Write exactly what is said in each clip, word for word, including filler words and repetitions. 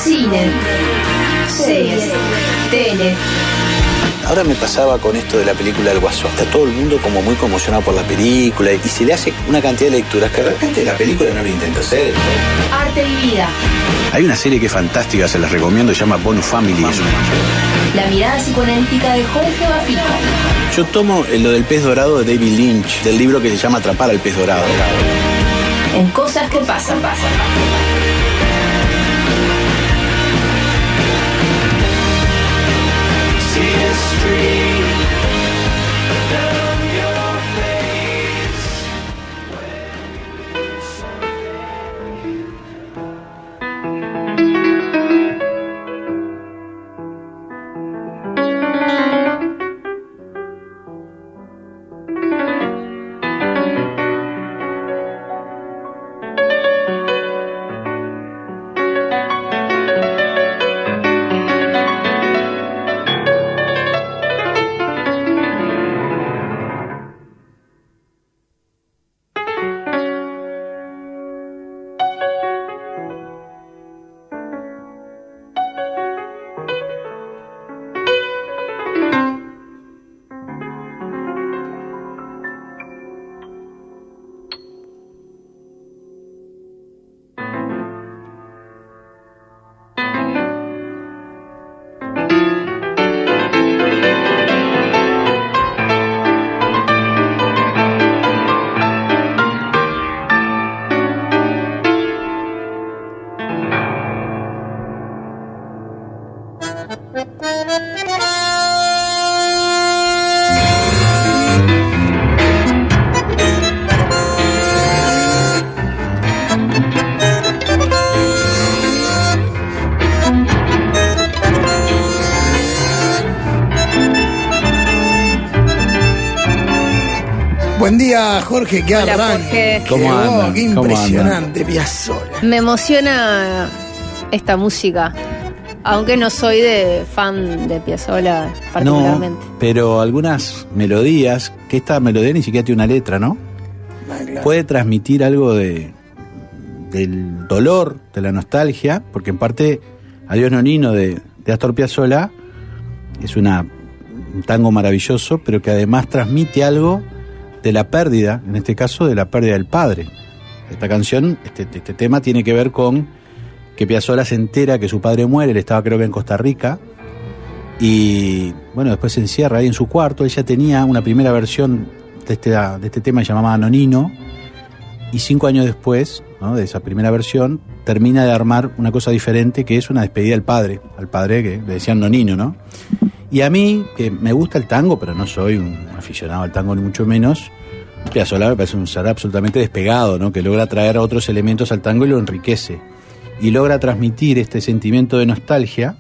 cine, series, tele. Ahora me pasaba con esto de la película El Guasón. Está todo el mundo como muy conmocionado por la película y se le hace una cantidad de lecturas que de repente la película no lo intenta hacer. Arte y vida. Hay una serie que es fantástica, se las recomiendo, se llama Bonus Family. La mirada psicoanalítica de Jorge Bafico. Yo tomo lo del pez dorado de David Lynch, del libro que se llama Atrapar al pez dorado. En cosas que pasan, pasan. Buen día, Jorge, qué Hola, arranque. Jorge. Qué, ¿Cómo oh, andan? qué ¿Cómo impresionante, Piazzolla. Me emociona esta música, aunque no soy de fan de Piazzolla particularmente. No, pero algunas melodías, que esta melodía ni siquiera tiene una letra, ¿no? Ah, claro. Puede transmitir algo de del dolor, de la nostalgia, porque en parte Adiós Nonino de, de Astor Piazzolla es una, un tango maravilloso, pero que además transmite algo de la pérdida, en este caso de la pérdida del padre. Esta canción, este, este tema tiene que ver con que Piazzolla se entera que su padre muere, él estaba creo que en Costa Rica, y bueno, después se encierra ahí en su cuarto. Ella tenía una primera versión de este, de este tema llamada Nonino, y cinco años después, ¿no?, de esa primera versión, termina de armar una cosa diferente, que es una despedida al padre, al padre que le decían Nonino, ¿no? Y a mí, que me gusta el tango, pero no soy un aficionado al tango ni mucho menos, Piazzolla me parece un ser absolutamente despegado, ¿no?, que logra traer otros elementos al tango y lo enriquece. Y logra transmitir este sentimiento de nostalgia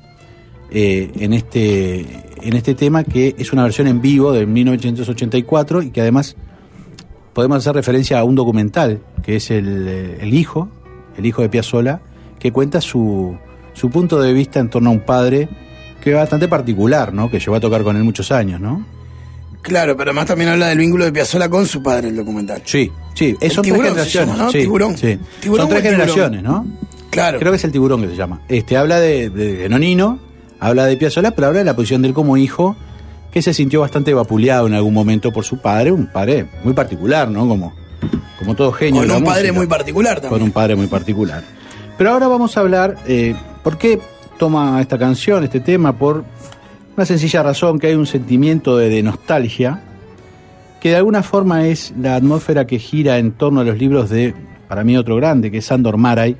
eh, en, este, en este tema, que es una versión en vivo de mil novecientos ochenta y cuatro y que además podemos hacer referencia a un documental, que es el, el hijo, el hijo de Piazzolla, que cuenta su, su punto de vista en torno a un padre que es bastante particular, ¿no?, que llegó a tocar con él muchos años, ¿no? Claro, pero además también habla del vínculo de Piazzolla con su padre, el documental. Sí, sí, El son tiburón tres se generaciones, llama, ¿no? sí, Tiburón. sí. Tiburón Son tres o el tiburón. generaciones, ¿no? Claro. Creo que es el tiburón que se llama. Este habla de, de, de Nonino, habla de Piazzolla, pero habla de la posición de él como hijo, que se sintió bastante vapuleado en algún momento por su padre, un padre muy particular, ¿no? Como, como todo genio. Con de la un padre música. muy particular también. Con un padre muy particular. Pero ahora vamos a hablar, eh, ¿por qué toma esta canción, este tema? Por una sencilla razón, que hay un sentimiento de, de nostalgia, que de alguna forma es la atmósfera que gira en torno a los libros de, para mí, otro grande, que es Sándor Márai,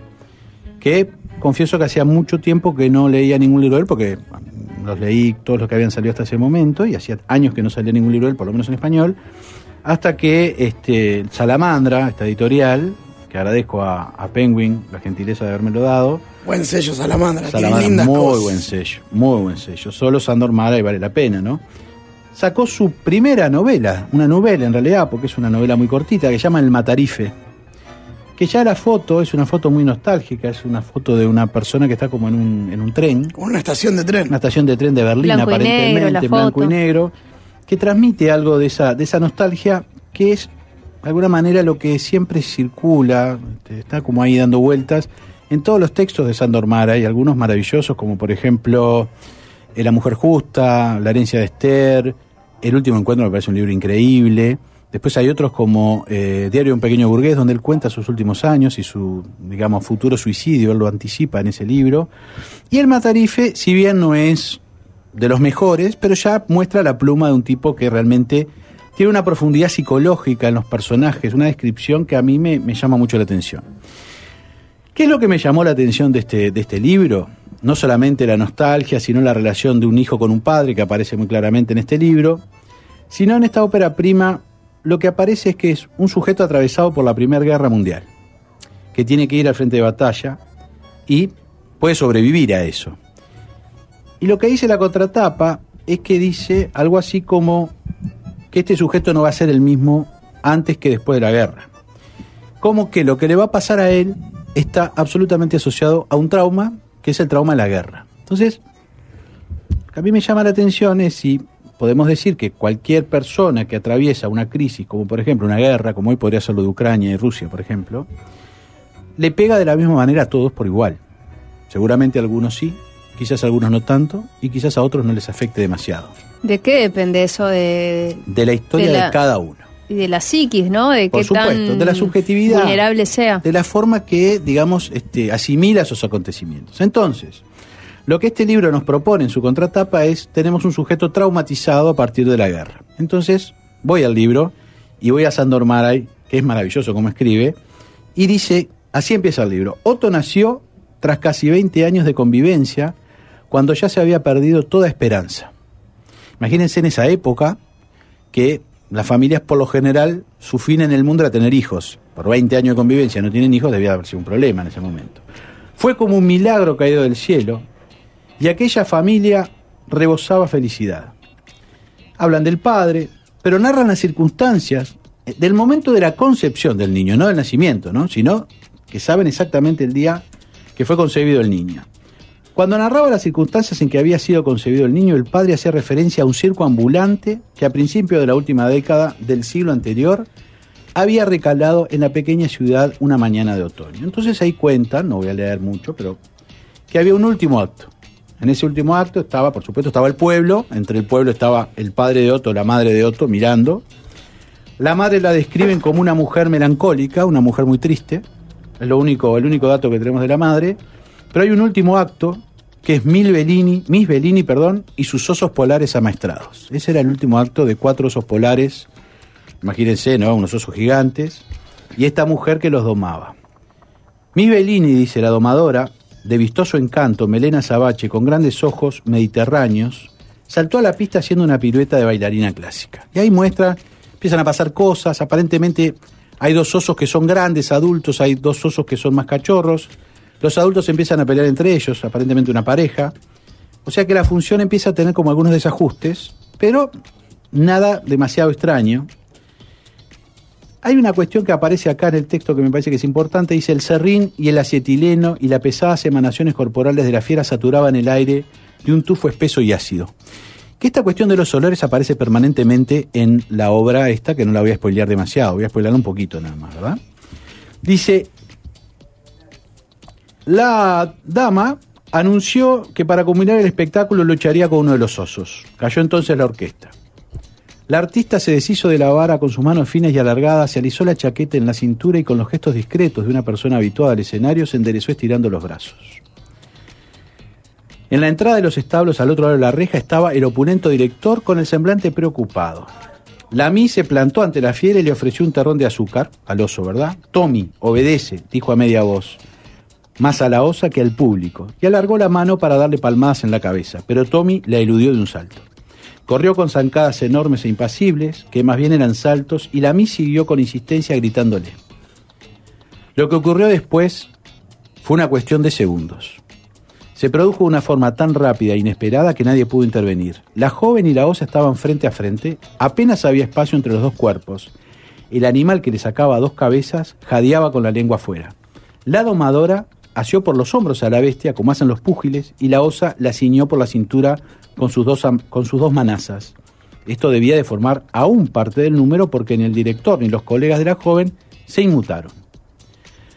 que confieso que hacía mucho tiempo que no leía ningún libro de él, porque los leí todos los que habían salido hasta ese momento, y hacía años que no salía ningún libro de él, por lo menos en español, hasta que este, Salamandra, esta editorial, que agradezco a, a Penguin la gentileza de habérmelo dado. Buen sello, Salamandra. Salamandra, Tiene lindas muy cosas. buen sello, muy buen sello. Solo Sándor Márai vale la pena, ¿no? Sacó su primera novela, una novela en realidad, porque es una novela muy cortita, que se llama El Matarife, que ya la foto es una foto muy nostálgica, es una foto de una persona que está como en un, en un tren, Como una estación de tren. una estación de tren de Berlín, Blanco y aparentemente, negro, la en blanco y foto. negro, que transmite algo de esa, de esa nostalgia, que es de alguna manera lo que siempre circula, está como ahí dando vueltas, en todos los textos de Sándor Mára hay algunos maravillosos, como por ejemplo La mujer justa, La herencia de Esther, El último encuentro me parece un libro increíble. Después hay otros como eh, Diario de un pequeño burgués, donde él cuenta sus últimos años y su, digamos, futuro suicidio, él lo anticipa en ese libro. Y El Matarife, si bien no es de los mejores, pero ya muestra la pluma de un tipo que realmente tiene una profundidad psicológica en los personajes, una descripción que a mí me, me llama mucho la atención. ¿Qué es lo que me llamó la atención de este, de este libro? No solamente la nostalgia, sino la relación de un hijo con un padre, que aparece muy claramente en este libro, sino en esta ópera prima lo que aparece es que es un sujeto atravesado por la Primera Guerra Mundial, que tiene que ir al frente de batalla y puede sobrevivir a eso. Y lo que dice la contratapa es que dice algo así como que este sujeto no va a ser el mismo antes que después de la guerra. Como que lo que le va a pasar a él está absolutamente asociado a un trauma, que es el trauma de la guerra. Entonces, lo que a mí me llama la atención es si podemos decir que cualquier persona que atraviesa una crisis, como por ejemplo una guerra, como hoy podría ser lo de Ucrania y Rusia, por ejemplo, le pega de la misma manera a todos por igual. Seguramente a algunos sí, quizás a algunos no tanto, y quizás a otros no les afecte demasiado. ¿De qué depende eso? De, de la historia de, la, de cada uno. Y de la psiquis, ¿no? De por qué supuesto, tan de la subjetividad, vulnerable sea. De la forma que, digamos, este, asimila esos acontecimientos. Entonces, lo que este libro nos propone en su contratapa es, tenemos un sujeto traumatizado a partir de la guerra. Entonces, voy al libro y voy a Sándor Mára, que es maravilloso como escribe, y dice, así empieza el libro: Otto nació tras casi veinte años de convivencia, cuando ya se había perdido toda esperanza. Imagínense en esa época que las familias por lo general, su fin en el mundo era tener hijos. Por veinte años de convivencia no tienen hijos, debía haber sido un problema en ese momento. Fue como un milagro caído del cielo, y aquella familia rebosaba felicidad. Hablan del padre, pero narran las circunstancias del momento de la concepción del niño, no del nacimiento, ¿no? Sino que saben exactamente el día que fue concebido el niño. Cuando narraba las circunstancias en que había sido concebido el niño, el padre hacía referencia a un circo ambulante que a principios de la última década del siglo anterior había recalado en la pequeña ciudad una mañana de otoño. Entonces ahí cuentan, no voy a leer mucho, pero que había un último acto. En ese último acto estaba, por supuesto, estaba el pueblo, entre el pueblo estaba el padre de Otto, la madre de Otto, mirando. La madre la describen como una mujer melancólica, una mujer muy triste, es lo único, el único dato que tenemos de la madre, pero hay un último acto que es Miss Bellini, Miss Bellini, perdón, y sus osos polares amaestrados. Ese era el último acto de cuatro osos polares, imagínense, ¿no? Unos osos gigantes, y esta mujer que los domaba. Miss Bellini, dice la domadora, de vistoso encanto, melena azabache, con grandes ojos mediterráneos, saltó a la pista haciendo una pirueta de bailarina clásica. Y ahí muestra, empiezan a pasar cosas, aparentemente hay dos osos que son grandes, adultos, hay dos osos que son más cachorros, los adultos empiezan a pelear entre ellos, aparentemente una pareja, o sea que la función empieza a tener como algunos desajustes, pero nada demasiado extraño. Hay una cuestión que aparece acá en el texto que me parece que es importante, dice: el serrín y el acetileno y las pesadas emanaciones corporales de la fiera saturaban el aire de un tufo espeso y ácido. Que esta cuestión de los olores aparece permanentemente en la obra esta, que no la voy a spoilear demasiado, voy a spoilear un poquito nada más, ¿verdad? Dice: la dama anunció que para culminar el espectáculo lucharía con uno de los osos. Cayó entonces la orquesta. La artista se deshizo de la vara con sus manos finas y alargadas, se alisó la chaqueta en la cintura y con los gestos discretos de una persona habituada al escenario se enderezó estirando los brazos. En la entrada de los establos, al otro lado de la reja, estaba el opulento director con el semblante preocupado. La Miss se plantó ante la fiera y le ofreció un terrón de azúcar, al oso, ¿verdad? Tommy, obedece, dijo a media voz, más a la osa que al público, y alargó la mano para darle palmadas en la cabeza, pero Tommy la eludió de un salto. Corrió con zancadas enormes e impasibles, que más bien eran saltos, y la Miss siguió con insistencia gritándole. Lo que ocurrió después fue una cuestión de segundos. Se produjo de una forma tan rápida e inesperada que nadie pudo intervenir. La joven y la osa estaban frente a frente, apenas había espacio entre los dos cuerpos. El animal que le sacaba dos cabezas jadeaba con la lengua afuera. La domadora asió por los hombros a la bestia, como hacen los púgiles, y la osa la ciñó por la cintura con sus dos, con sus dos manazas. Esto debía de formar aún parte del número porque ni el director ni los colegas de la joven se inmutaron.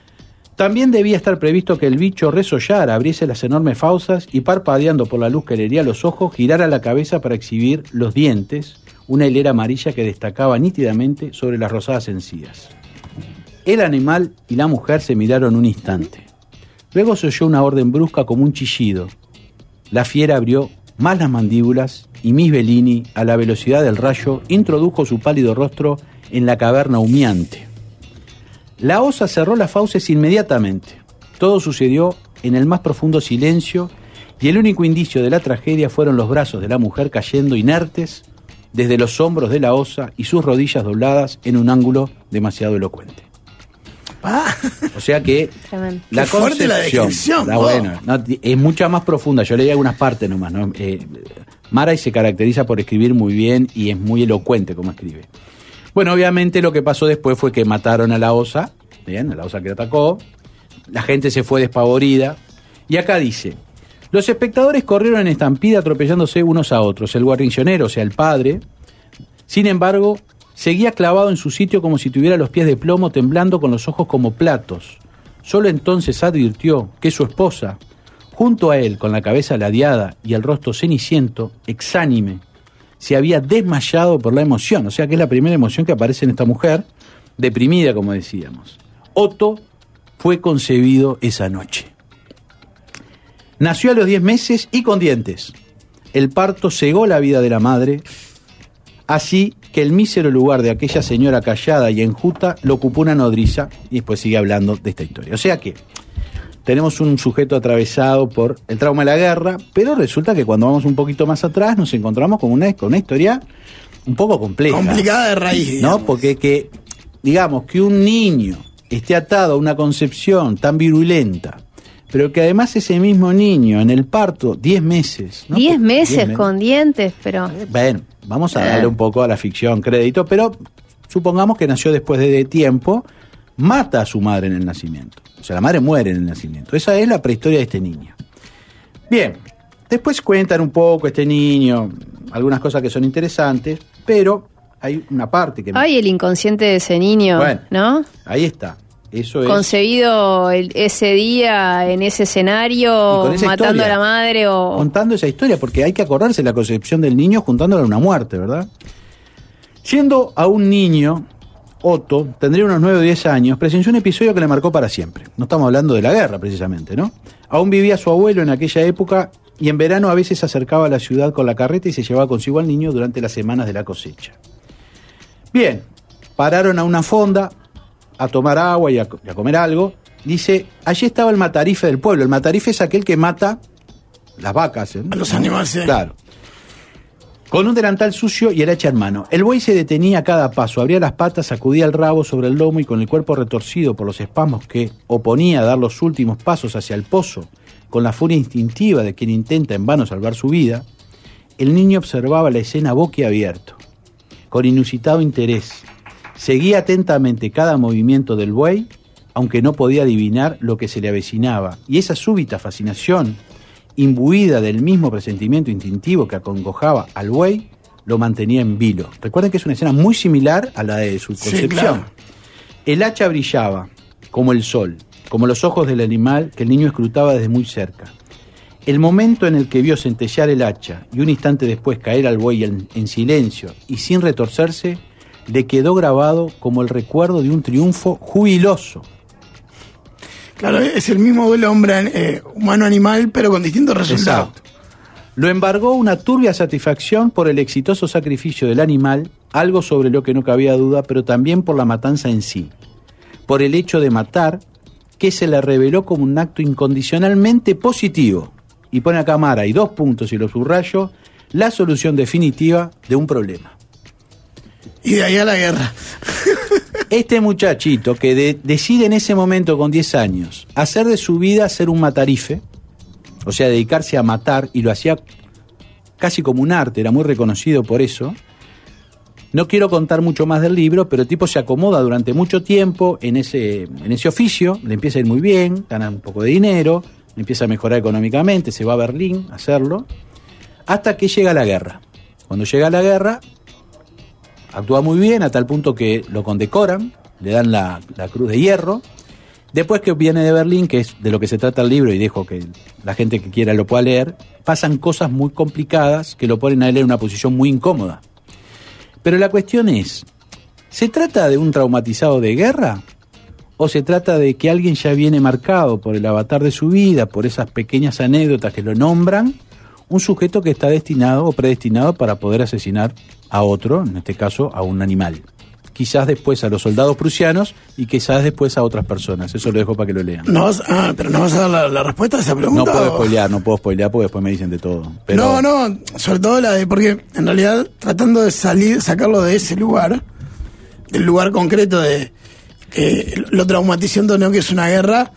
También debía estar previsto que el bicho resollara, abriese las enormes fauces y, parpadeando por la luz que le hería los ojos, girara la cabeza para exhibir los dientes, una hilera amarilla que destacaba nítidamente sobre las rosadas encías. El animal y la mujer se miraron un instante. Luego se oyó una orden brusca como un chillido. La fiera abrió más las mandíbulas y Miss Bellini, a la velocidad del rayo, introdujo su pálido rostro en la caverna humeante. La osa cerró las fauces inmediatamente. Todo sucedió en el más profundo silencio y el único indicio de la tragedia fueron los brazos de la mujer cayendo inertes desde los hombros de la osa y sus rodillas dobladas en un ángulo demasiado elocuente. Ah. O sea que Tremendo. la Qué fuerte la concepción, descripción, la oh. buena, no, es mucha más profunda. Yo leí algunas partes nomás, ¿no? Eh, Maray se caracteriza por escribir muy bien y es muy elocuente como escribe. Bueno, obviamente lo que pasó después fue que mataron a la osa, bien, a la osa que atacó, la gente se fue despavorida, y acá dice: los espectadores corrieron en estampida atropellándose unos a otros. El guarnicionero, o sea, el padre, sin embargo, seguía clavado en su sitio como si tuviera los pies de plomo, temblando con los ojos como platos. Solo entonces advirtió que su esposa, junto a él, con la cabeza ladeada y el rostro ceniciento, exánime, se había desmayado por la emoción. O sea que es la primera emoción que aparece en esta mujer, deprimida, como decíamos. Otto fue concebido esa noche. Nació a los diez meses y con dientes. El parto cegó la vida de la madre, así que el mísero lugar de aquella señora callada y enjuta lo ocupó una nodriza, y después sigue hablando de esta historia. O sea que tenemos un sujeto atravesado por el trauma de la guerra, pero resulta que cuando vamos un poquito más atrás nos encontramos con una, con una historia un poco compleja. Complicada de raíz, digamos. ¿No? Porque que, digamos, que un niño esté atado a una concepción tan virulenta, pero que además ese mismo niño en el parto, diez meses. ¿no? Diez meses diez me- con dientes, pero... Bueno, vamos a darle un poco a la ficción crédito, pero supongamos que nació después de tiempo, mata a su madre en el nacimiento. O sea, la madre muere en el nacimiento. Esa es la prehistoria de este niño. Bien, después cuentan un poco este niño, algunas cosas que son interesantes, pero hay una parte que... Ay, el inconsciente de ese niño, Bueno, ¿no? ahí está. Eso es... Concebido el- ese día, en ese Y escenario, con esa matando historia, a la madre o... contando esa historia, porque hay que acordarse la concepción del niño juntándole a una muerte, ¿verdad? Siendo a un niño, Otto, tendría unos nueve o diez años, presenció un episodio que le marcó para siempre. No estamos hablando de la guerra, precisamente, ¿no? Aún vivía su abuelo en aquella época y en verano a veces se acercaba a la ciudad con la carreta y se llevaba consigo al niño durante las semanas de la cosecha. Bien, pararon a una fonda a tomar agua y a, y a comer algo. Dice, allí estaba el matarife del pueblo. El matarife es aquel que mata las vacas, ¿eh? A los animales, sí. Claro. Con un delantal sucio y el hacha en mano. El buey se detenía a cada paso, abría las patas, sacudía el rabo sobre el lomo y con el cuerpo retorcido por los espasmos que oponía a dar los últimos pasos hacia el pozo, con la furia instintiva de quien intenta en vano salvar su vida, el niño observaba la escena boquiabierto, con inusitado interés. Seguía atentamente cada movimiento del buey, aunque no podía adivinar lo que se le avecinaba, y esa súbita fascinación, imbuida del mismo presentimiento instintivo que acongojaba al buey, lo mantenía en vilo. Recuerden que es una escena muy similar a la de su Sí, concepción. claro. El hacha brillaba, como el sol, como los ojos del animal que el niño escrutaba desde muy cerca. El momento en el que vio centellear el hacha y un instante después caer al buey en, en silencio y sin retorcerse, le quedó grabado como el recuerdo de un triunfo jubiloso. Claro, es el mismo duelo hombre eh, humano-animal, pero con distintos resultados. Exacto. Lo embargó una turbia satisfacción por el exitoso sacrificio del animal, algo sobre lo que no cabía duda, pero también por la matanza en sí, por el hecho de matar, que se le reveló como un acto incondicionalmente positivo. Y pone acá Mara y dos puntos y lo subrayo, la solución definitiva de un problema. Y de ahí a la guerra. Este muchachito que de, decide en ese momento con diez años hacer de su vida ser un matarife, o sea, dedicarse a matar, y lo hacía casi como un arte, era muy reconocido por eso. No quiero contar mucho más del libro, pero el tipo se acomoda durante mucho tiempo en ese, en ese oficio, le empieza a ir muy bien, gana un poco de dinero, le empieza a mejorar económicamente, se va a Berlín a hacerlo, hasta que llega la guerra. Cuando llega la guerra, actúa muy bien, a tal punto que lo condecoran, le dan la, la Cruz de Hierro, Después que viene de Berlín, que es de lo que se trata el libro, y dejo que la gente que quiera lo pueda leer, pasan cosas muy complicadas que lo ponen a él en una posición muy incómoda. Pero la cuestión es, ¿se trata de un traumatizado de guerra? ¿O se trata de que alguien ya viene marcado por el avatar de su vida, por esas pequeñas anécdotas que lo nombran, un sujeto que está destinado o predestinado para poder asesinar a otro, en este caso a un animal? Quizás después a los soldados prusianos y quizás después a otras personas. Eso lo dejo para que lo lean. No vas, ah, pero no vas a dar la, la respuesta a esa pregunta. No puedo o... spoilear, no puedo spoilear porque después me dicen de todo. Pero... No, no, sobre todo la de, porque en realidad tratando de salir, sacarlo de ese lugar, del lugar concreto de eh, lo traumatizante, no que es una guerra.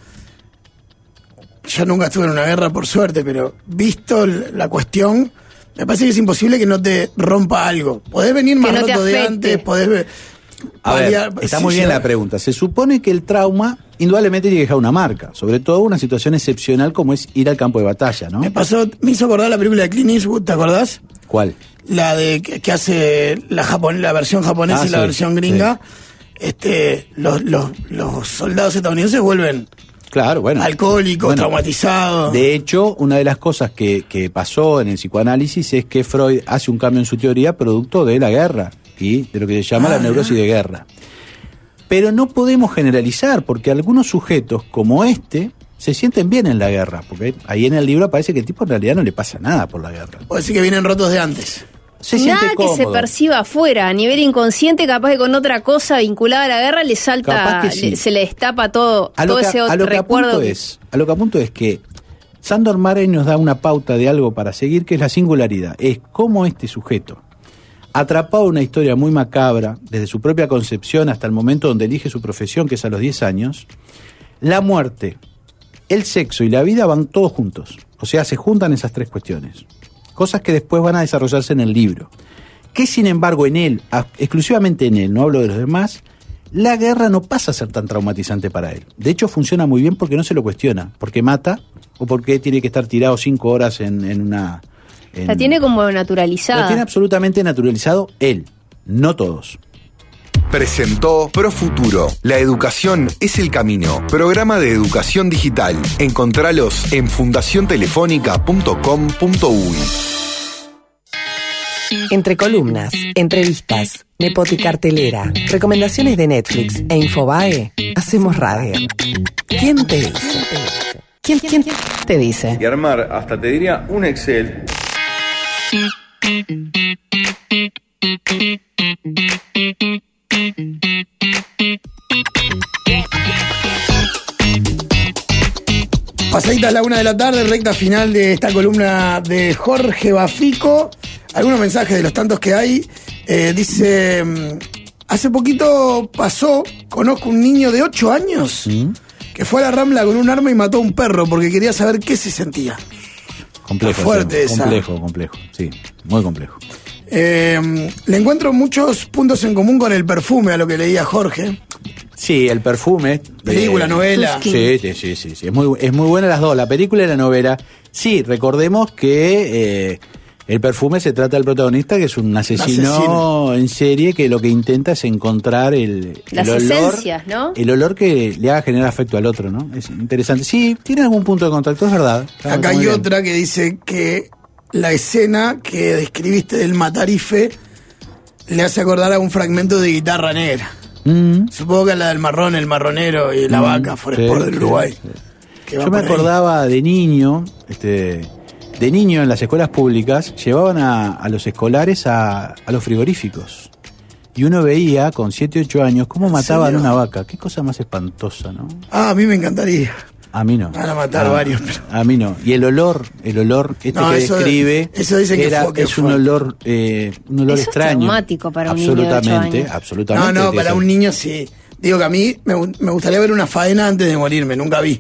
Yo nunca estuve en una guerra por suerte, pero visto la cuestión, me parece que es imposible que no te rompa algo. Podés venir más no roto de antes, podés ver. A ver, está muy bien la pregunta. Se supone que el trauma indudablemente tiene que dejar una marca, sobre todo una situación excepcional como es ir al campo de batalla, ¿no? Me pasó, me hizo acordar la película de Clint Eastwood, ¿te acordás? ¿Cuál? La de que, que hace la japon, la versión japonesa Ah, y la sí, versión gringa. sí. Este, los, los, los soldados estadounidenses vuelven Claro, bueno. alcohólicos, Bueno, traumatizados. De hecho, una de las cosas que, que pasó en el psicoanálisis es que Freud hace un cambio en su teoría producto de la guerra y de lo que se llama Ah, la neurosis de guerra. Pero no podemos generalizar, porque algunos sujetos como este se sienten bien en la guerra, porque ahí en el libro parece que el tipo en realidad no le pasa nada por la guerra. O decir que vienen rotos de antes. Se Nada siente que cómodo. se perciba afuera, a nivel inconsciente, capaz que con otra cosa vinculada a la guerra le salta, Capaz que sí. le- se le destapa todo, A lo todo que, ese a otro lo que recuerdo. apunto es, a lo que apunto es que Sandor Mare nos da una pauta de algo para seguir, que es la singularidad. Es cómo este sujeto, atrapado en una historia muy macabra, desde su propia concepción hasta el momento donde elige su profesión, que es a los diez años, la muerte, el sexo y la vida van todos juntos. O sea, se juntan esas tres cuestiones. Cosas que después van a desarrollarse en el libro. Que sin embargo en él, a- exclusivamente en él, no hablo de los demás, la guerra no pasa a ser tan traumatizante para él. De hecho funciona muy bien porque no se lo cuestiona, porque mata o porque tiene que estar tirado cinco horas en, en una... en- La tiene como naturalizada. Lo tiene absolutamente naturalizado él, no todos. Presentó Profuturo. La educación es el camino. Programa de educación digital. Encontralos en fundación telefónica punto com punto uy. Entre columnas, entrevistas, nepoticartelera, recomendaciones de Netflix e Infobae, hacemos radio. ¿Quién te dice? ¿Quién, quién te dice? Y armar, hasta te diría, un Excel. Pasadita a la una de la tarde, recta final de esta columna de Jorge Bafico. Algunos mensajes de los tantos que hay. Eh, dice, mm, hace poquito pasó, conozco un niño de ocho años que fue a la Rambla con un arma y mató a un perro porque quería saber qué se sentía. Complejo. Está fuerte sí, esa. complejo, complejo, sí, muy complejo. Eh, le encuentro muchos puntos en común con el perfume, a lo que leía Jorge. Sí, el perfume. Película, eh, novela. Sí, sí, sí, sí, sí. Es muy, es muy buena las dos, la película y la novela. Sí, recordemos que eh, el perfume se trata del protagonista, que es un asesino, asesino. en serie, que lo que intenta es encontrar el, Las el olor, esencias, ¿no? el olor que le haga generar afecto al otro, ¿no? Es interesante. Sí, tiene algún punto de contacto, es verdad. Está- Acá está hay muy bien. otra que dice que la escena que describiste del Matarife le hace acordar a un fragmento de Guitarra Negra. Mm. Supongo que a la del marrón, el marronero y la Mm, vaca, for sí, Sport del sí, Uruguay. sí. que va Yo me por ahí. acordaba de niño, este, de niño en las escuelas públicas, llevaban a, a los escolares a, a los frigoríficos. Y uno veía con siete, ocho años cómo ¿En mataban serio? una vaca. Qué cosa más espantosa, ¿no? Ah, a mí me encantaría. A mí no. Van a matar Ah, varios, pero- A mí no. Y el olor, el olor este No, que eso- describe, eso dicen que era, fue- que es un fue. olor, eh, un olor Eso es extraño. traumático para un niño de ocho absolutamente, años. absolutamente. No, no, tiene para que un ser. niño sí. Digo que a mí me, gu- me gustaría ver una faena antes de morirme, nunca vi.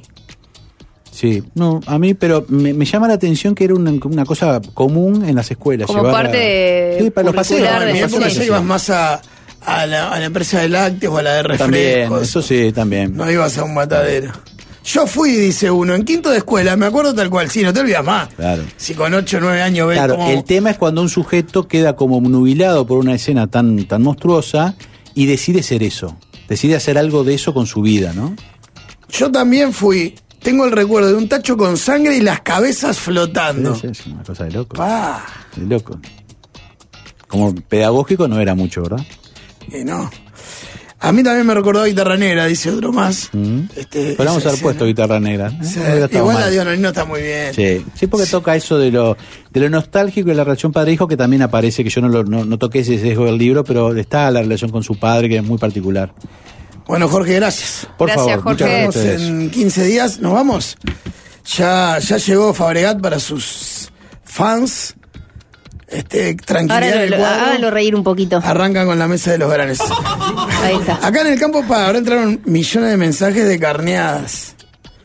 Sí, no, a mí, pero me, me llama la atención que era una, una cosa común en las escuelas. Como llevar a- parte de sí, para los paseos. curricular No, de en mi los época paseos, ya sí. ibas más a, a, la, a la empresa de lácteos o a la de También, refrescos. eso sí, también. No ibas a un matadero. Yo fui, dice uno, en quinto de escuela, me acuerdo tal cual, sí, no te olvidas más. Claro. Si con ocho o nueve años ves Claro, cómo... el tema es cuando un sujeto queda como nubilado por una escena tan, tan monstruosa y decide ser eso. Decide hacer algo de eso con su vida, ¿no? yo también fui. Tengo el recuerdo de un tacho con sangre y las cabezas flotando. Sí, sí, es una cosa de loco. Pa. De loco. Como pedagógico no era mucho, ¿verdad? Y no. A mí también me recordó Guitarra Negra, dice otro más. Mm. Este, Podríamos esa haber puesto escena. Guitarra Negra. ¿eh? Sí, No hubiera estado igual mal. la de Onolino está muy bien. Sí, sí, porque toca eso de lo de lo nostálgico y la relación padre-hijo, que también aparece, que yo no, lo, no, no toqué ese sesgo del libro, pero está la relación con su padre, que es muy particular. Bueno, Jorge, gracias. Por Gracias, favor, Jorge. muchas Nos gracias a vemos ustedes. en quince días. ¿Nos vamos? Ya, ya llegó Fabregat para sus fans. Este, tranquilidad Ahora en el lo- cuadro. háganlo reír un poquito. Arrancan con la mesa de los grandes. Ahí está. Acá en el campo pa, ahora entraron millones de mensajes de carneadas.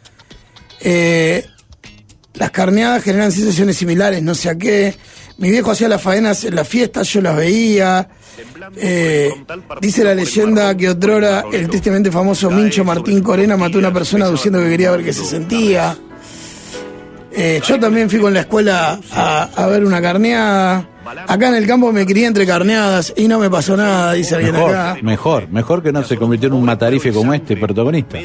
Eh, las carneadas generan sensaciones similares, no sé a qué. Mi viejo hacía las faenas en las fiestas, yo las veía. Eh, dice la leyenda que otrora el tristemente famoso Mincho Martín Corena mató a una persona diciendo que quería ver qué se sentía. Eh, yo también fui con la escuela a, a ver una carneada. Acá en el campo me crié entre carneadas y no me pasó nada, dice alguien Mejor, acá. mejor, mejor que no se convirtió en un matarife como este protagonista.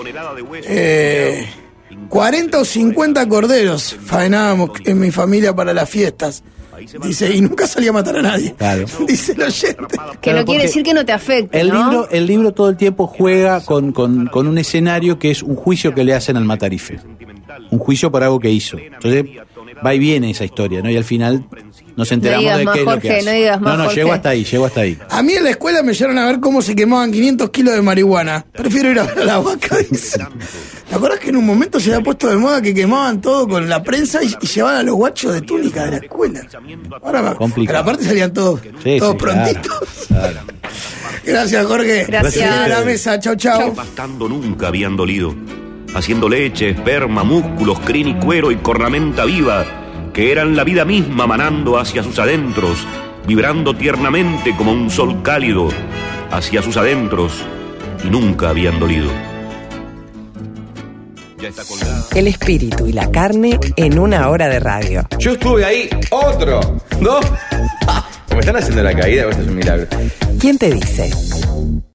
Eh, cuarenta o cincuenta corderos faenábamos en mi familia para las fiestas. Dice, y nunca salía a matar a nadie. Claro. Dice el oyente. Que Claro, no quiere porque decir que no te afecte, El ¿no? libro, el libro todo el tiempo juega con, con, con un escenario que es un juicio que le hacen al matarife. Un juicio por algo que hizo. Entonces va y viene esa historia, ¿no? Y al final nos enteramos digas de más, qué es lo Jorge, que hace. no digas más, no, no, Jorge. llego hasta ahí, llego hasta ahí. A mí en la escuela me llevaron a ver cómo se quemaban quinientos kilos de marihuana. Prefiero ir a ver a la vaca, dice. ¿Te acuerdas que en un momento se había puesto de moda que quemaban todo con la prensa y, y llevaban a los guachos de túnica de la escuela? Ahora me- Complicado. pero aparte salían todos, Sí, todos sí, prontitos. claro, claro. Gracias, Jorge. Gracias. A la mesa, chau, chau. Pastando nunca habían dolido, haciendo leche, esperma, músculos, crin y cuero y cornamenta viva, que eran la vida misma manando hacia sus adentros, vibrando tiernamente como un sol cálido hacia sus adentros, y nunca habían dolido. Ya está colgada. El espíritu y la carne en una hora de radio. Yo estuve ahí, otro, ¿no? Me están haciendo la caída, esto es un milagro. ¿Quién te dice?